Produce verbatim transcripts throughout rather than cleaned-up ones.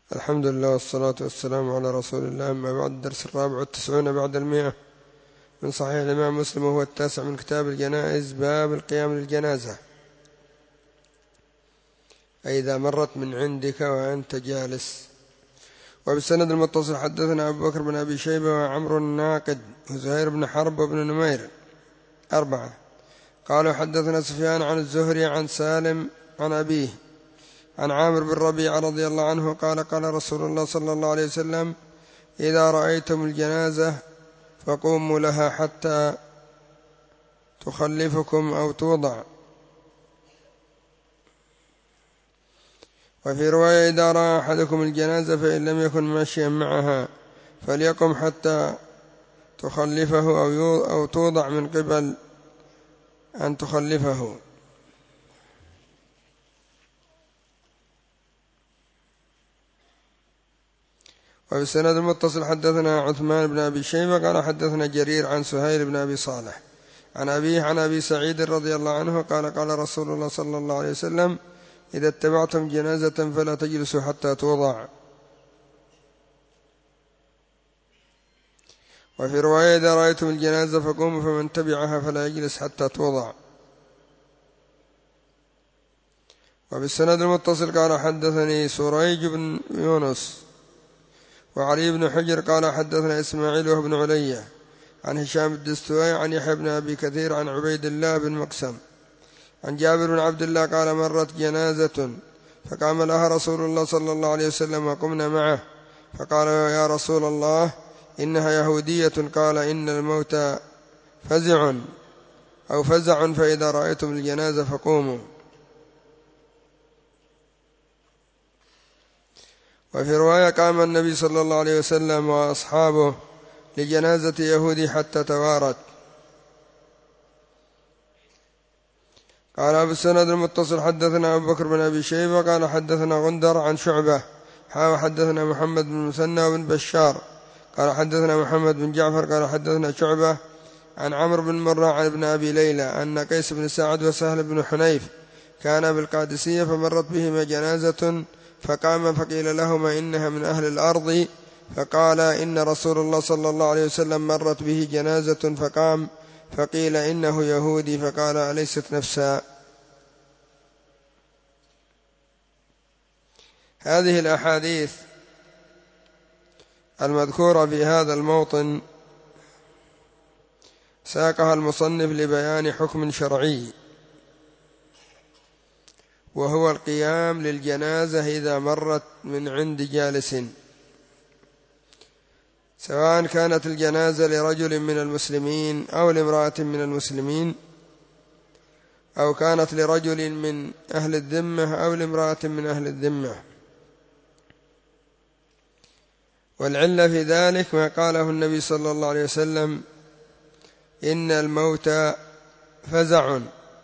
الحمد لله والصلاة والسلام على رسول الله. أما بعد، الدرس الرابع والتسعون بعد المئة من صحيح الإمام مسلم، وهو التاسع من كتاب الجنائز. باب القيام للجنازة، أي إذا مرت من عندك وأنت جالس. وبالسند المتصل حدثنا أبو بكر بن أبي شيبة وعمرو الناقد وزهير بن حرب وابن نمير أربعة قالوا حدثنا سفيان عن الزهري عن سالم عن أبيه عن عامر بن ربيعة رضي الله عنه قال قال رسول الله صلى الله عليه وسلم: إذا رأيتم الجنازة فقوموا لها حتى تخلفكم أو توضع. وفي رواية: إذا رأى أحدكم الجنازة فإن لم يكن ماشيا معها فليقم حتى تخلفه أو توضع من قبل أن تخلفه. وفي السند المتصل حدثنا عثمان بن أبي شيبة قال حدثنا جرير عن سهيل بن أبي صالح عن أبيه عن أبي سعيد رضي الله عنه قال قال رسول الله صلى الله عليه وسلم: إذا اتبعتم جنازة فلا تجلسوا حتى توضع. وفي رواية: إذا رأيتم الجنازة فقوموا فمن تبعها فلا يجلس حتى توضع. وفي السند المتصل قال حدثني سريج بن يونس وعلي بن حجر قال حدثنا إسماعيل وابن علي عن هشام الدستوائي عن يحيى بن أبي كثير عن عبيد الله بن مقسم عن جابر بن عبد الله قال: مرت جنازة فقام لها رسول الله صلى الله عليه وسلم وقمنا معه، فقال: يا رسول الله، إنها يهودية. قال: إن الموت فزع أو فزع، فإذا رأيتم الجنازة فقوموا. وفي رواية: قام النبي صلى الله عليه وسلم وأصحابه لجنازة يهودي حتى توارت. قال أبو السند المتصل حدثنا أبو بكر بن أبي شيبة قال حدثنا غندر عن شعبة حاوى حدثنا محمد بن مثنى بن بشار قال حدثنا محمد بن جعفر قال حدثنا شعبة عن عمرو بن مرة عن ابن أبي ليلى أن قيس بن سعد وسهل بن حنيف كان بالقادسية فمرت بهما جنازة فقام فقيل لهما: إنها من أهل الأرض. فقال: إن رسول الله صلى الله عليه وسلم مرت به جنازة فقام فقيل: إنه يهودي. فقال: أليست نفسا. هذه الأحاديث المذكورة في هذا الموطن ساقها المصنف لبيان حكم شرعي، وهو القيام للجنازة إذا مرت من عند جالس، سواء كانت الجنازة لرجل من المسلمين أو لامرأة من المسلمين، أو كانت لرجل من أهل الذمة أو لامرأة من أهل الذمة. والعلة في ذلك ما قاله النبي صلى الله عليه وسلم: إن الموت فزع.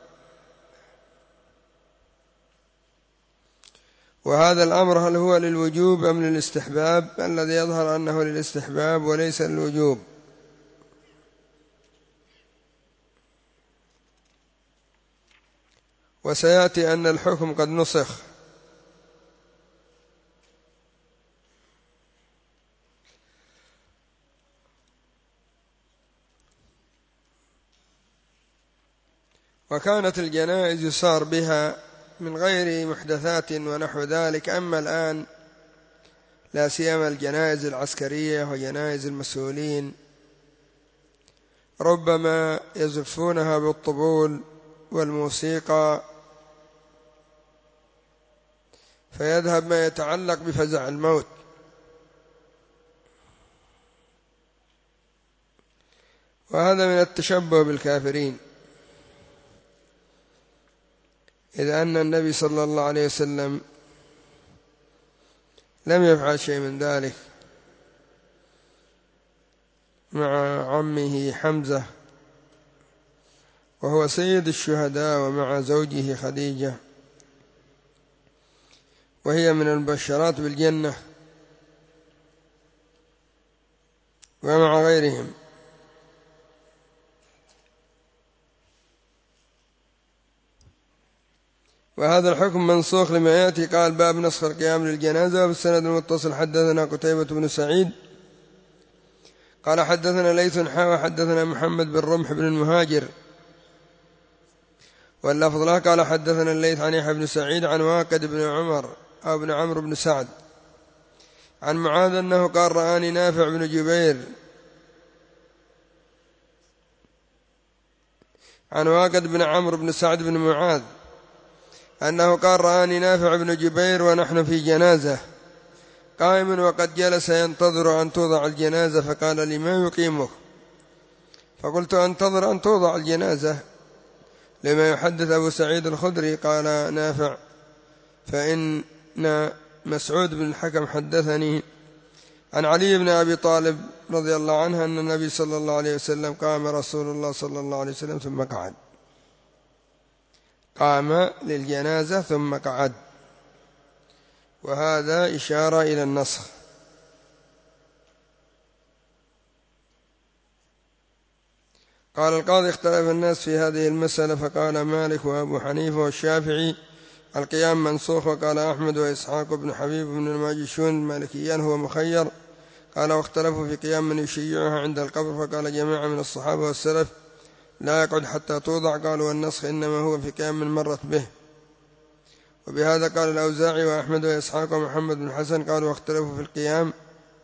وهذا الأمر هل هو للوجوب أم للاستحباب؟ الذي يظهر أنه للاستحباب وليس للوجوب. وسيأتي أن الحكم قد نسخ، وكانت الجنائز يسار بها من غير محدثات ونحو ذلك. أما الآن لا سيما الجنائز العسكرية وجنائز المسؤولين ربما يزفونها بالطبول والموسيقى، فيذهب ما يتعلق بفزع الموت. وهذا من التشبه بالكافرين، إذ أن النبي صلى الله عليه وسلم لم يفعل شيء من ذلك مع عمه حمزة وهو سيد الشهداء، ومع زوجه خديجة وهي من المبشرات بالجنة، ومع غيرهم. وهذا الحكم منسوخ لما يأتي. قال باب نسخ القيام للجنازة. وبالسند المتصل حدثنا قتيبة بن سعيد قال حدثنا ليث حا وحدثنا محمد بن رمح بن المهاجر واللفظ له قال حدثنا الليث عن يحيى بن سعيد عن واقد بن عمر أو بن عمرو بن سعد عن معاذ أنه قال رآني نافع بن جبير عن واقد بن عمرو بن سعد بن معاذ أنه قال رآني نافع بن جبير ونحن في جنازة قائم وقد جلس ينتظر أن توضع الجنازة فقال لي ما يقيمه؟ فقلت أنتظر أن توضع الجنازة لما يحدث أبو سعيد الخدري. قال نافع فإن مسعود بن الحكم حدثني عن علي بن أبي طالب رضي الله عنه أن النبي صلى الله عليه وسلم قام رسول الله صلى الله عليه وسلم ثم قعد، قام للجنازة ثم قعد، وهذا إشارة إلى النسخ. قال القاضي اختلف الناس في هذه المسألة فقال مالك وأبو حنيفة والشافعي القيام منسوخ، وقال أحمد وإسحاق بن حبيب بن الماجشون المالكيان هو مخير. قال واختلفوا في قيام من يشيعها عند القبر فقال جماعة من الصحابة والسلف لا يقعد حتى توضع. قالوا والنسخ إنما هو في قيام من مرت به. وبهذا قال الأوزاعي وأحمد وإسحاق ومحمد بن حسن. قالوا واختلفوا في القيام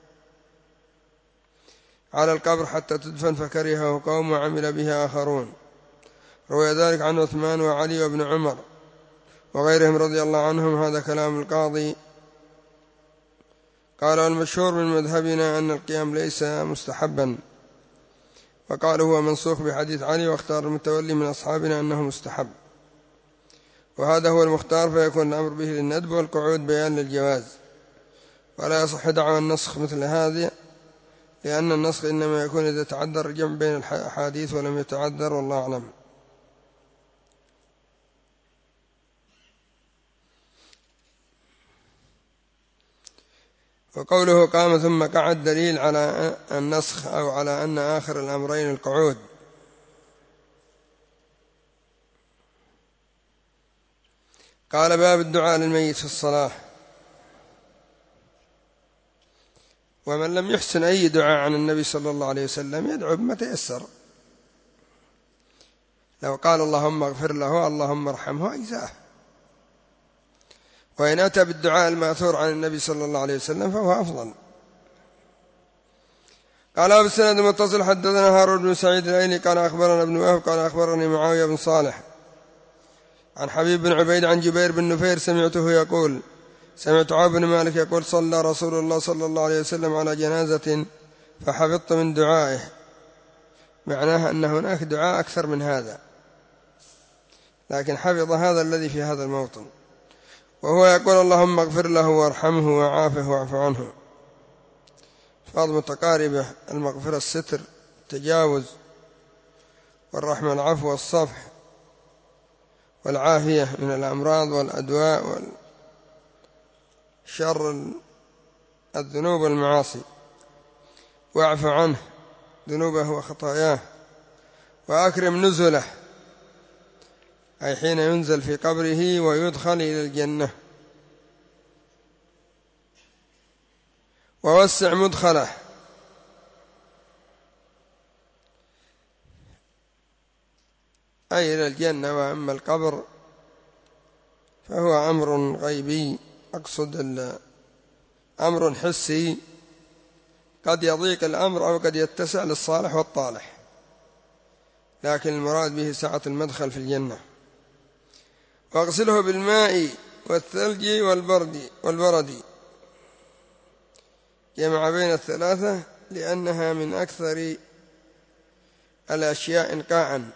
على القبر حتى تدفن فكرهه قوم وعمل به آخرون. روي ذلك عن عثمان وعلي وابن عمر وغيرهم رضي الله عنهم. هذا كلام القاضي. قال المشهور من مذهبنا أن القيام ليس مستحبا، وقال هو منسوخ بحديث علي، واختار المتولي من أصحابنا أنه مستحب، وهذا هو المختار فيكون الأمر به للندب والقعود بيان للجواز. ولا يصح دعوى النسخ مثل هذه، لأن النسخ إنما يكون إذا تعذر الجمع بين الأحاديث ولم يتعذر، والله أعلم. وقوله قام ثم قعد دليل على النسخ أو على أن آخر الأمرين القعود. قال باب الدعاء للميت في الصلاة. ومن لم يحسن أي دعاء عن النبي صلى الله عليه وسلم يدعو بما تيسر. لو قال اللهم اغفر له اللهم ارحمه أجزاه، وإن أتى بالدعاء المأثور عن النبي صلى الله عليه وسلم فهو أفضل. قال بالسند المتصل حدثنا هارون بن سعيد الأيلي قال أخبرنا ابن وهب قال أخبرني معاوية بن صالح عن حبيب بن عبيد عن جبير بن نفير سمعته يقول سمعت عوف بن مالك يقول صلى رسول الله صلى الله عليه وسلم على جنازة فحفظت من دعائه، معناها أن هناك دعاء أكثر من هذا، لكن حفظ هذا الذي في هذا الموطن، وهو يقول اللهم اغفر له وارحمه وعافه واعف عنه. ألفاظ متقاربة: المغفرة الستر، التجاوز، والرحمة العفو والصفح، والعافية من الأمراض والأدواء والشر الذنوب والمعاصي، واعف عنه ذنوبه وخطاياه، وأكرم نزله أي حين ينزل في قبره ويدخل إلى الجنة، ووسع مدخله أي إلى الجنة. وأما القبر فهو أمر غيبي، أقصد أمر حسي، قد يضيق الأمر أو قد يتسع للصالح والطالح، لكن المراد به سعة المدخل في الجنة. واغسله بالماء والثلج والبرد والبرد، جمع بين الثلاثة لأنها من أكثر الأشياء إنقاعا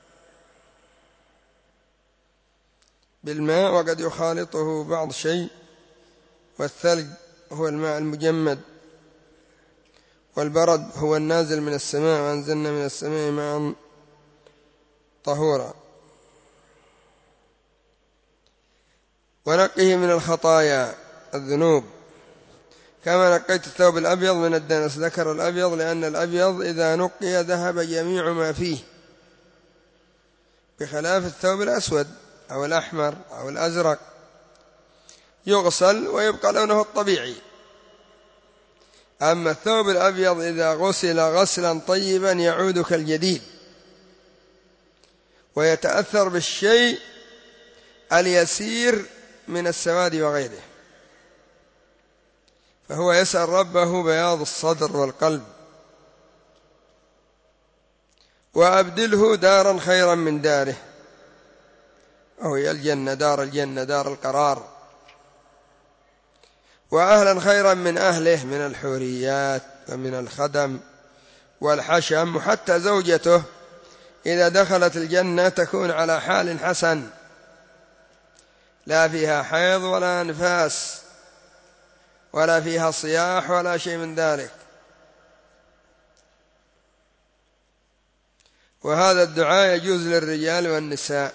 بالماء، وقد يخالطه بعض شيء، والثلج هو الماء المجمد، والبرد هو النازل من السماء، وأنزلنا من السماء ماء طهورا. ونقه من الخطايا الذنوب كما نقيت الثوب الأبيض من الدنس. ذكر الأبيض لأن الأبيض إذا نقي ذهب جميع ما فيه، بخلاف الثوب الأسود أو الأحمر أو الأزرق يغسل ويبقى لونه الطبيعي. أما الثوب الأبيض إذا غسل غسلا طيبا يعود كالجديد ويتأثر بالشيء اليسير من السواد وغيره، فهو يسأل ربه بياض الصدر والقلب. وأبدله دارا خيرا من داره، وهي الجنة، دار الجنة، دار القرار. وأهلا خيرا من أهله من الحوريات ومن الخدم والحشم، وحتى زوجته إذا دخلت الجنة تكون على حال حسن، لا فيها حيض ولا نفاس ولا فيها صياح ولا شيء من ذلك. وهذا الدعاء يجوز للرجال والنساء،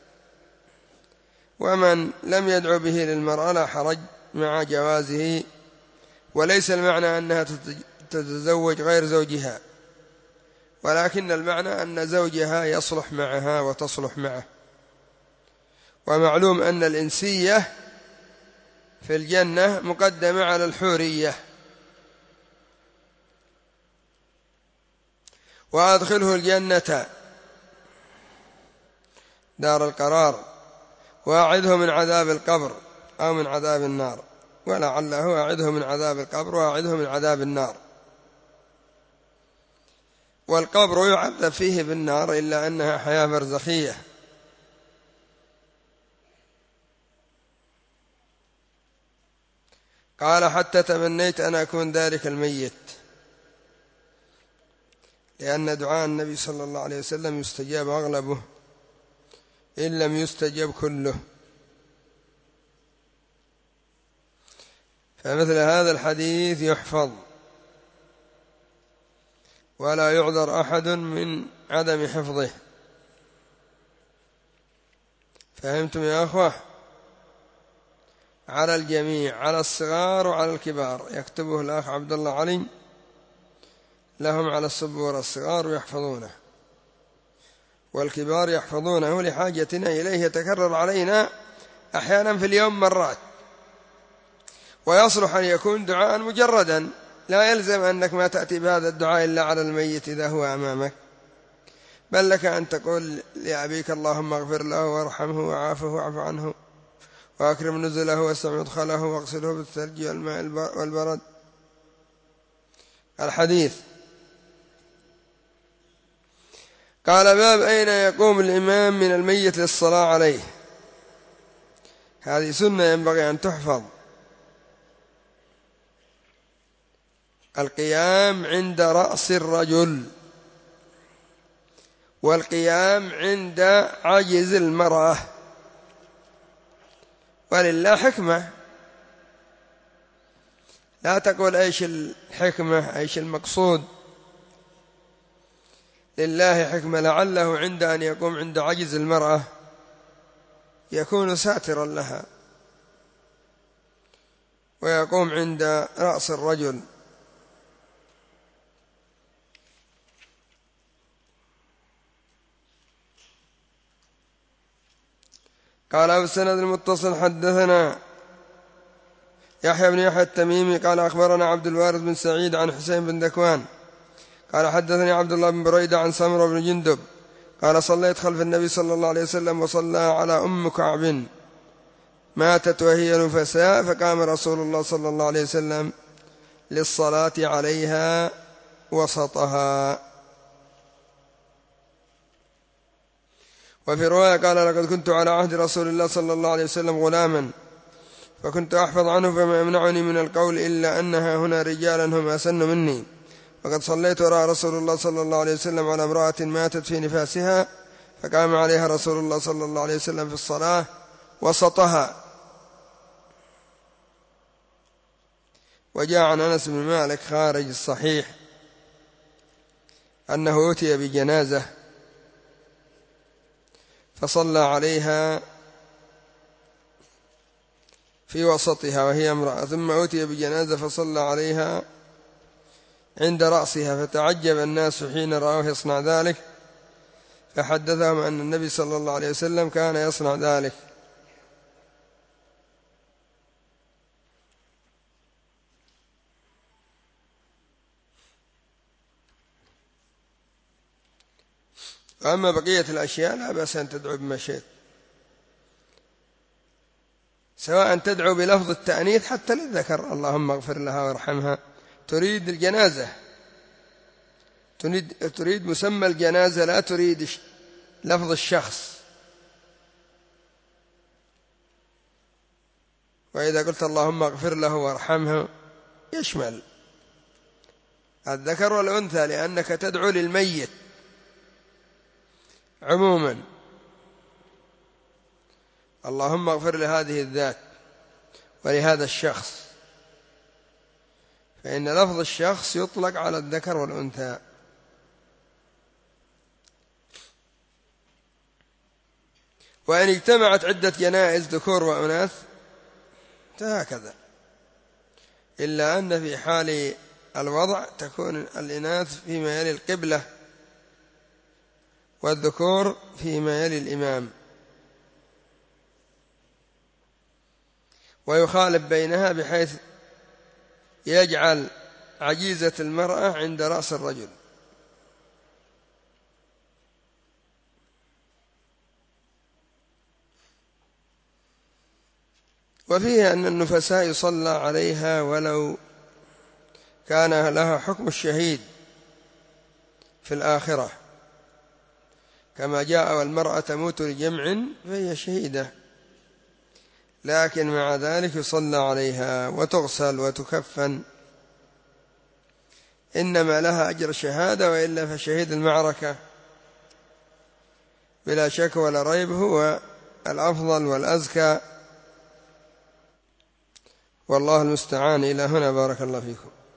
ومن لم يدعو به للمرأة لا حرج مع جوازه. وليس المعنى أنها تتزوج غير زوجها، ولكن المعنى أن زوجها يصلح معها وتصلح معه. ومعلوم أن الإنسية في الجنة مقدمة على الحورية. وأدخله الجنة دار القرار، وأعذه من عذاب القبر أو من عذاب النار، ولعله أعذه من عذاب القبر وأعذه من عذاب النار. والقبر يعذب فيه بالنار إلا أنها حياة برزخية. قال حتى تمنيت أن أكون ذلك الميت، لأن دعاء النبي صلى الله عليه وسلم يستجاب أغلبه إن لم يستجب كله. فمثل هذا الحديث يحفظ ولا يعذر أحد من عدم حفظه. فهمتم يا أخوة؟ على الجميع، على الصغار وعلى الكبار. يكتبه الأخ عبد الله علي لهم على السبورة، الصغار يحفظونه والكبار يحفظونه لحاجتنا إليه، يتكرر علينا أحيانا في اليوم مرات. ويصلح أن يكون دعاء مجردا، لا يلزم أنك ما تأتي بهذا الدعاء إلا على الميت إذا هو أمامك، بل لك أن تقول لأبيك اللهم اغفر له وارحمه وعافه واعف عنه وأكرم نزله واسع مدخله واغسله بالثلج والماء والبرد. الحديث. قال باب أين يقوم الإمام من الميت للصلاة عليه. هذه سنة ينبغي أن تحفظ. القيام عند رأس الرجل، والقيام عند عجز المرأة، ولله حكمة. لا تقول أيش الحكمة أيش المقصود، لله حكمة. لعله عند أن يقوم عند عجز المرأة يكون ساترا لها، ويقوم عند رأس الرجل. قال أبو السند المتصل حدثنا يحيى بن يحيى التميمي قال أخبرنا عبد الوارث بن سعيد عن حسين بن ذكوان قال حدثني عبد الله بن بريدة عن سمرة بن جندب قال صليت خلف النبي صلى الله عليه وسلم وصلى على أم كعب ماتت وهي نفساء، فقام رسول الله صلى الله عليه وسلم للصلاة عليها وسطها. وفي رواية قال لقد كنت على عهد رسول الله صلى الله عليه وسلم غلاما، فكنت أحفظ عنه فما يمنعني من القول إلا أنها هنا رجالا هم أسن مني، وقد صليت وراء رسول الله صلى الله عليه وسلم على امرأة ماتت في نفاسها، فقام عليها رسول الله صلى الله عليه وسلم في الصلاة وسطها. وجاء عن أنس بن مالك خارج الصحيح أنه أتي بجنازة فصلى عليها في وسطها وهي امرأة، ثم أتي بجنازة فصلى عليها عند رأسها، فتعجب الناس حين رأوه يصنع ذلك، فحدثهم أن النبي صلى الله عليه وسلم كان يصنع ذلك. وأما بقية الأشياء لا بأس أن تدعو بما شئت، سواء تدعو بلفظ التأنيث حتى للذكر، اللهم اغفر لها وارحمها، تريد الجنازة، تريد, تريد مسمى الجنازة، لا تريد لفظ الشخص. وإذا قلت اللهم اغفر له وارحمه يشمل الذكر والأنثى، لأنك تدعو للميت عموما، اللهم اغفر لهذه الذات ولهذا الشخص، فإن لفظ الشخص يطلق على الذكر والأنثى. وإن اجتمعت عدة جنائز ذكور وأناث فهكذا، إلا أن في حال الوضع تكون الإناث فيما يلي القبلة والذكور فيما يلي الإمام، ويخالف بينها بحيث يجعل عجيزة المرأة عند رأس الرجل. وفيه أن النفساء يصلى عليها ولو كان لها حكم الشهيد في الآخرة، كما جاء والمرأة تموت لجمع فهي شهيدة، لكن مع ذلك يصلى عليها وتغسل وتكفن، إنما لها أجر شهادة، وإلا فشهيد المعركة بلا شك ولا ريب هو الأفضل والأزكى، والله المستعان. إلى هنا بارك الله فيكم.